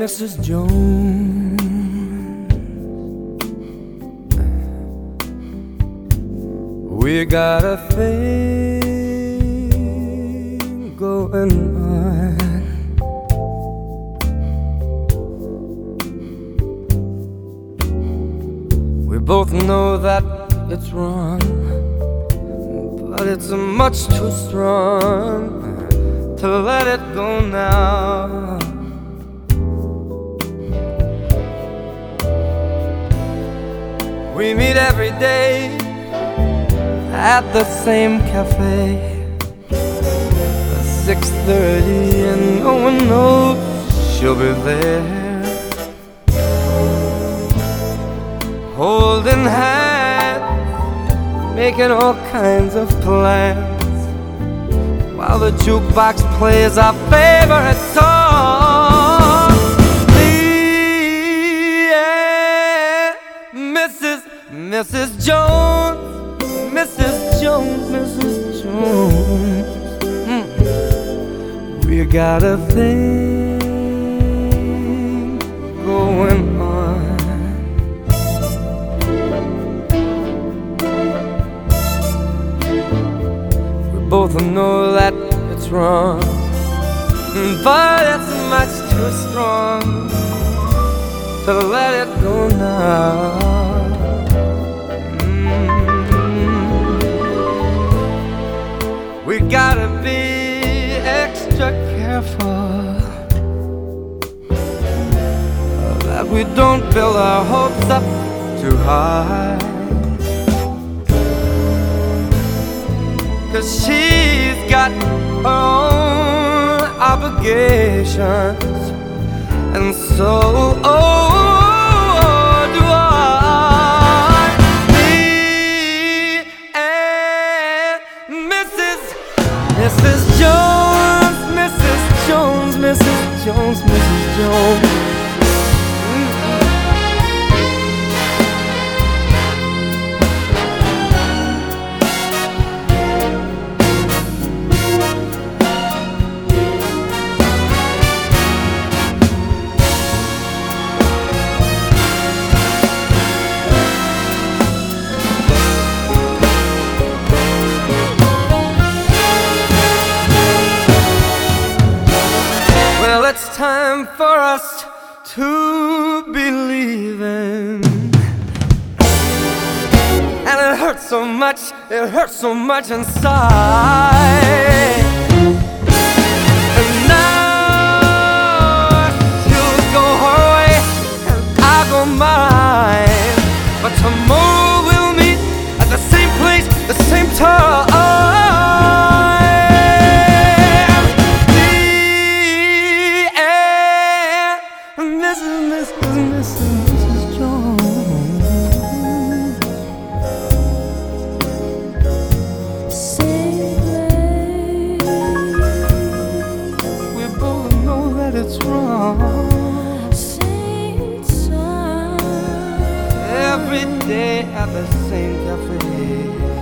Mrs. Jones, we got a thing going on. We both know that it's wrong, but it's much too strong to let it go now. We meet every day at the same cafe at 6:30, and no one knows she'll be there, holding hands, making all kinds of plans, while the jukebox plays our favorite song. Me and Mrs. Jones, Mrs. Jones, Mrs. Jones, we got a thing going on. We both know that it's wrong, but it's much too strong to let it go now. We gotta be extra careful that we don't build our hopes up too high, 'cause she's got her own obligations, and so do I. Me and Mrs. Jones, Mrs. Jones, Mrs. Jones, Mrs. Jones. Well, it's time for us to be leaving, and it hurts so much, it hurts so much inside. And now she'll go her way and I'll go mine, but tomorrow we'll meet at the same place, the same time. Mrs. Jones, Same we both know that it's wrong. same time. Every day at the same cafe.